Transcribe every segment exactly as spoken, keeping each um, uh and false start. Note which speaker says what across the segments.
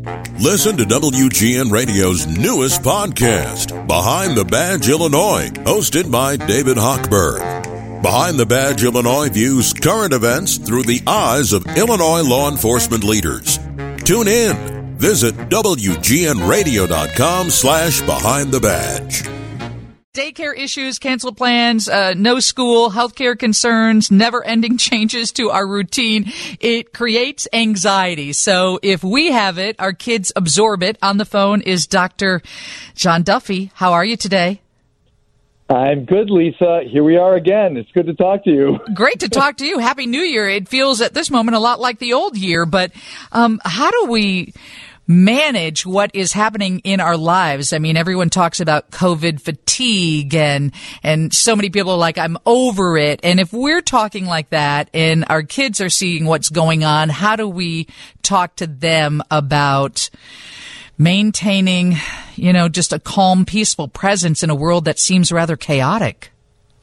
Speaker 1: Listen to W G N Radio's newest podcast, Behind the Badge Illinois, hosted by David Hochberg. Behind the Badge Illinois views current events through the eyes of Illinois law enforcement leaders. Tune in. Visit W G N radio dot com slash behind the badge.
Speaker 2: Daycare issues, canceled plans, uh, no school, healthcare concerns, never-ending changes to our routine. It creates anxiety. So if we have it, our kids absorb it. On the phone is Doctor John Duffy. How are you today?
Speaker 3: I'm good, Lisa. Here we are again. It's good to talk to you.
Speaker 2: Great to talk to you. Happy New Year. It feels at this moment a lot like the old year, but um, how do we manage what is happening in our lives? I mean, everyone talks about COVID fatigue and, and so many people are like, I'm over it. And if we're talking like that and our kids are seeing what's going on, how do we talk to them about maintaining, you know, just a calm, peaceful presence in a world that seems rather chaotic?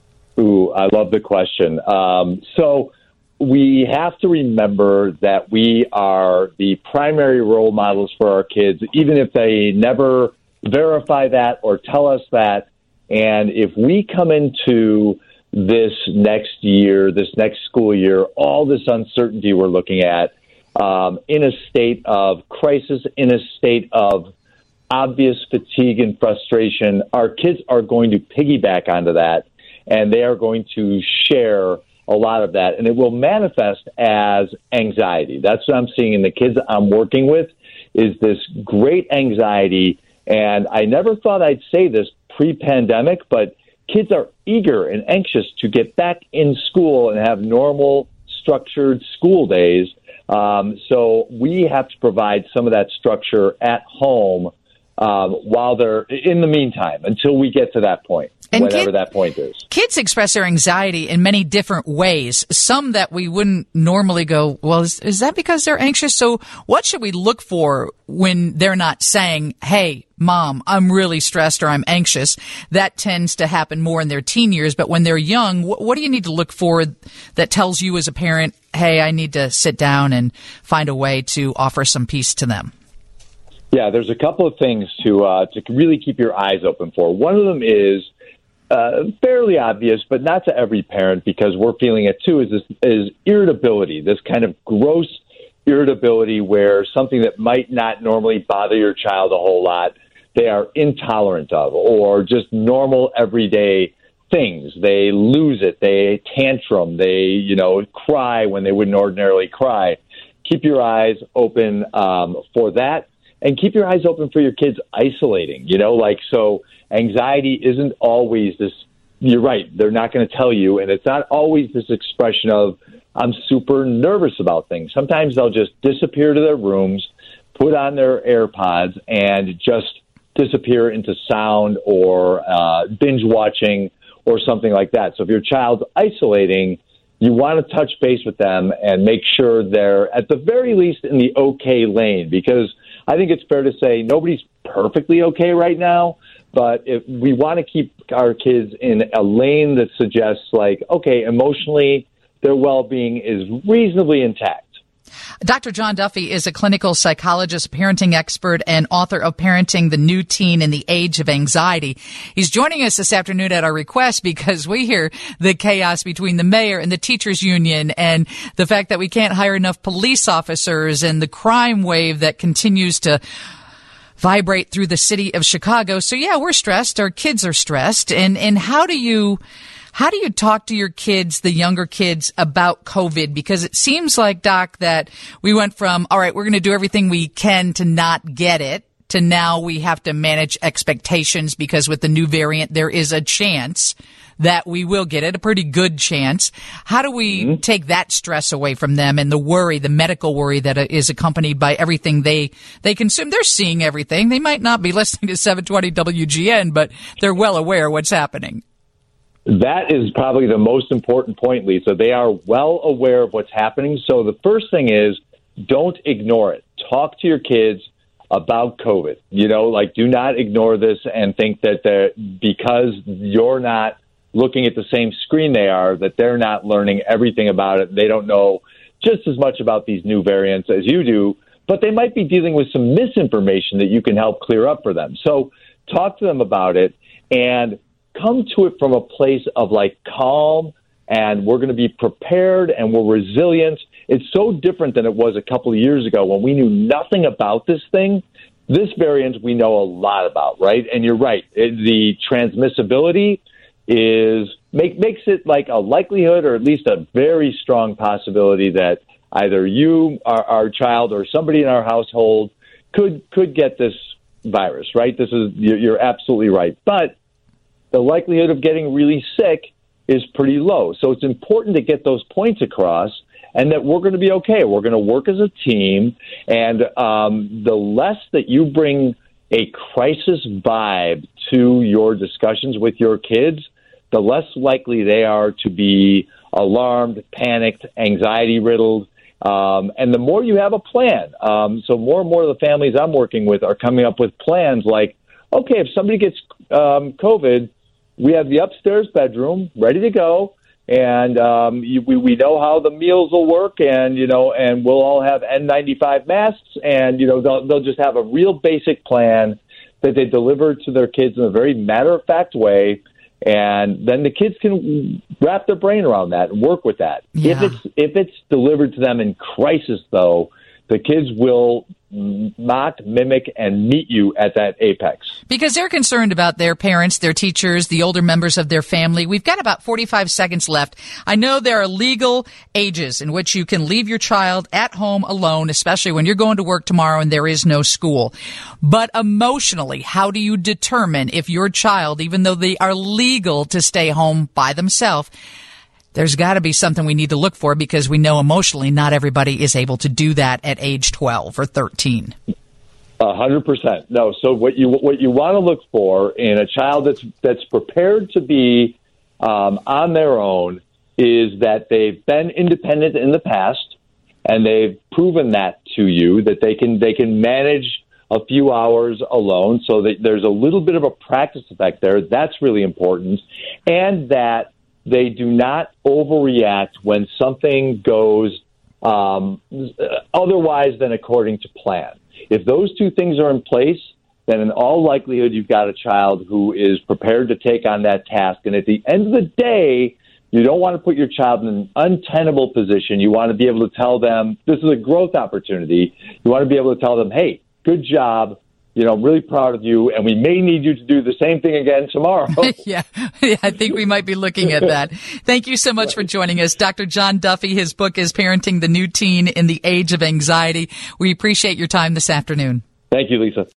Speaker 3: Ooh, I love the question. Um, so we have to remember that we are the primary role models for our kids, even if they never verify that or tell us that. And if we come into this next year, this next school year, all this uncertainty we're looking at, um, in a state of crisis, in a state of obvious fatigue and frustration, our kids are going to piggyback onto that, and they are going to share a lot of that, and it will manifest as anxiety. That's what I'm seeing in the kids I'm working with, is this great anxiety. And I never thought I'd say this pre-pandemic, but kids are eager and anxious to get back in school and have normal, structured school days. Um, so we have to provide some of that structure at home um, while they're in the meantime, until we get to that point. And whatever kid, that point is.
Speaker 2: Kids express their anxiety in many different ways, some that we wouldn't normally go, well, is, is that because they're anxious? So what should we look for when they're not saying, hey, Mom, I'm really stressed or I'm anxious? That tends to happen more in their teen years. But when they're young, what, what do you need to look for that tells you as a parent, hey, I need to sit down and find a way to offer some peace to them?
Speaker 3: Yeah, there's a couple of things to uh, to really keep your eyes open for. One of them is Uh, fairly obvious, but not to every parent, because we're feeling it too, is this is irritability, this kind of gross irritability where something that might not normally bother your child a whole lot, they are intolerant of, or just normal everyday things. They lose it, they tantrum, they, you know, cry when they wouldn't ordinarily cry. Keep your eyes open um, for that, and keep your eyes open for your kids isolating, you know, like, so anxiety isn't always this, you're right, they're not going to tell you, and it's not always this expression of, I'm super nervous about things. Sometimes they'll just disappear to their rooms, put on their AirPods, and just disappear into sound or uh, binge watching or something like that. So if your child's isolating, you want to touch base with them and make sure they're at the very least in the okay lane, because I think it's fair to say nobody's perfectly okay right now, but if we want to keep our kids in a lane that suggests, like, okay, emotionally, their well-being is reasonably intact.
Speaker 2: Doctor John Duffy is a clinical psychologist, parenting expert, and author of Parenting the New Teen in the Age of Anxiety. He's joining us this afternoon at our request because we hear the chaos between the mayor and the teachers union, and the fact that we can't hire enough police officers, and the crime wave that continues to vibrate through the city of Chicago. So yeah, we're stressed. Our kids are stressed. And, and how do you, how do you talk to your kids, the younger kids, about COVID? Because it seems like, Doc, that we went from, all right, we're going to do everything we can to not get it, to now we have to manage expectations, because with the new variant, there is a chance that we will get it, a pretty good chance. How do we mm-hmm. take that stress away from them, and the worry, the medical worry that is accompanied by everything they, they consume? They're seeing everything. They might not be listening to seven twenty W G N, but they're well aware of what's happening.
Speaker 3: That is probably the most important point, Lisa. They are well aware of what's happening. So the first thing is, don't ignore it. Talk to your kids about COVID. You know, like, do not ignore this and think that they're, because you're not looking at the same screen they are, that they're not learning everything about it. They don't know just as much about these new variants as you do. but they might be dealing with some misinformation that you can help clear up for them. So talk to them about it and come to it from a place of like calm, and we're going to be prepared and we're resilient. It's so different than it was a couple of years ago when we knew nothing about this thing. This variant we know a lot about, right? And you're right. It, the transmissibility is make, makes it like a likelihood, or at least a very strong possibility, that either you, our, our child, or somebody in our household could could get this virus, right? This is you're, you're absolutely right. But the likelihood of getting really sick is pretty low. So it's important to get those points across, and that we're going to be okay. We're going to work as a team, and um, the less that you bring a crisis vibe to your discussions with your kids, the less likely they are to be alarmed, panicked, anxiety-riddled, um, and the more you have a plan. Um, so more and more of the families I'm working with are coming up with plans like, okay, if somebody gets um, COVID, we have the upstairs bedroom ready to go, and um, you, we, we know how the meals will work, and, you know, and we'll all have N ninety-five masks, and, you know, they'll, they'll just have a real basic plan that they deliver to their kids in a very matter-of-fact way. And then the kids can wrap their brain around that and work with that.
Speaker 2: Yeah.
Speaker 3: If it's if it's delivered to them in crisis, though, the kids will mock, mimic, and meet you at that apex.
Speaker 2: Because they're concerned about their parents, their teachers, the older members of their family. We've got about forty-five seconds left. I know there are legal ages in which you can leave your child at home alone, especially when you're going to work tomorrow and there is no school. But emotionally, how do you determine if your child, even though they are legal to stay home by themselves, there's got to be something we need to look for, because we know emotionally not everybody is able to do that at age twelve or thirteen.
Speaker 3: A hundred percent. No. So what you what you want to look for in a child that's that's prepared to be um, on their own is that they've been independent in the past, and they've proven that to you, that they can they can manage a few hours alone. So that there's a little bit of a practice effect there. That's really important, and that they do not overreact when something goes um, otherwise than according to plan. If those two things are in place, then in all likelihood you've got a child who is prepared to take on that task. And at the end of the day, you don't want to put your child in an untenable position. You want to be able to tell them, this is a growth opportunity. You want to be able to tell them, hey, good job. You know, I'm really proud of you, and we may need you to do the same thing again tomorrow.
Speaker 2: yeah. yeah, I think we might be looking at that. Thank you so much for joining us. Doctor John Duffy, his book is Parenting the New Teen in the Age of Anxiety. We appreciate your time this afternoon.
Speaker 3: Thank you, Lisa.